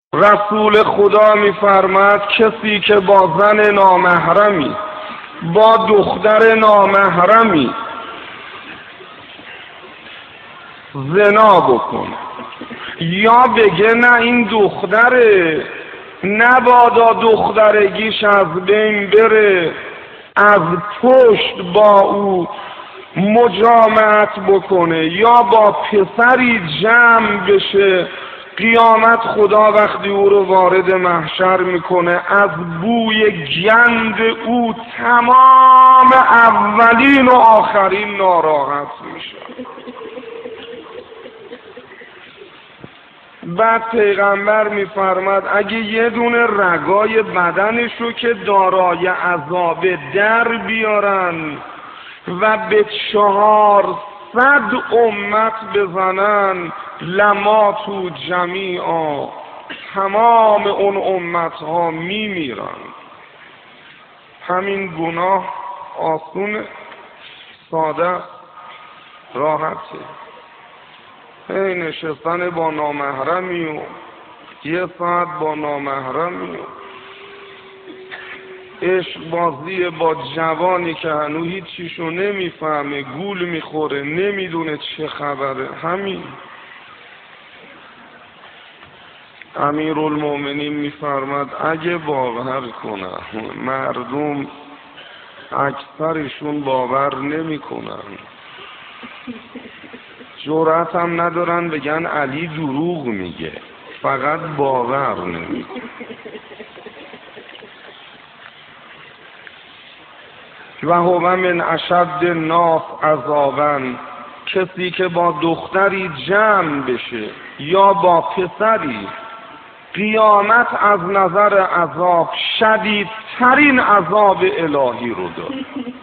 رسول خدا می‌فرماید کسی که با زن نامحرمی، با دختر نامحرمی زنا بکنه یا بگه نه این دختره، نبادا دخترگیش از بین بره، از پشت با او مجامعت بکنه یا با پسری جمع بشه، قیامت خدا وقتی او رو وارد محشر میکنه از بوی گند او تمام اولین و آخرین ناراحت میشه. بعد پیغمبر میفرماد اگه یه دونه رگای بدنشو که دارای عذاب در بیارن و به 400 امت بزنن لماتو جمیعا، تمام اون امت ها میمیرن. همین گناه آسون ساده راحته، هی نشستن با نامحرمی و یه ساعت با نامحرمی و عشق بازی با جوانی که هنوز هیچیشو نمیفهمه، گول میخوره، نمیدونه چه خبره. همین امیرالمومنین میفرماد اگه باور کنن، مردم اکثرشون باور نمیکنن، جرأت هم ندارن بگن علی دروغ میگه، فقط باور نمیکنن. و هو من اشد الناس عذابا، کسی که با دختری جمع بشه یا با پسری، قیامت از نظر عذاب شدیدترین عذاب الهی رو داره.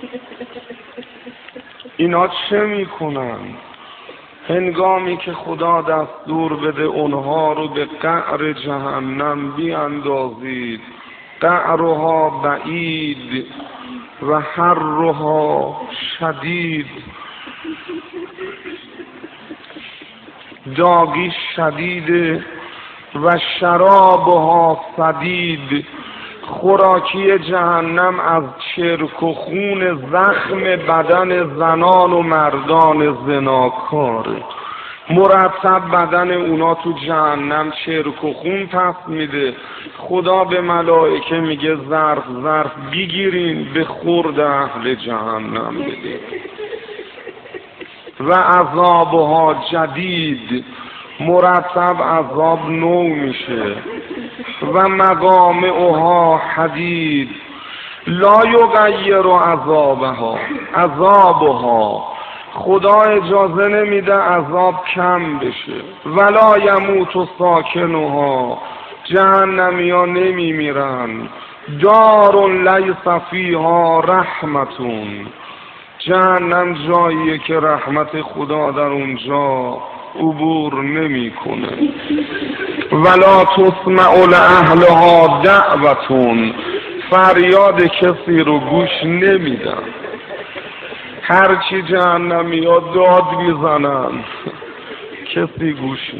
اینا چه میکنن؟ هنگامی که خدا دستور بده اونها رو به قعر جهنم بیاندازید، قعرها بعید و حرها شدید، داغی شدید و شرابها صدید، خوراکی جهنم از چرک و خون زخم بدن زنان و مردان زناکاره. مرتب بدن اونا تو جهنم چرک و خون پس میده. خدا به ملائکه میگه ظرف بگیرین به خورد اهل جهنم بده. و عذابها جدید، مرتب عذاب نو میشه. و مقامعها حدید، لا یغیر عذابها، خدا اجازه نمیده عذاب کم بشه. ولا یموت ساکنها، جهنمیا نمیمیرن. دار لیس فیها رحمتون، جهنم جاییه که رحمت خدا در اونجا عبور نمیکنه. ولا تسمع لاهلها دعوتون، فریاد کسی رو گوش نمیدن. هرچی جهنمی ها داد میزنن کسی گوش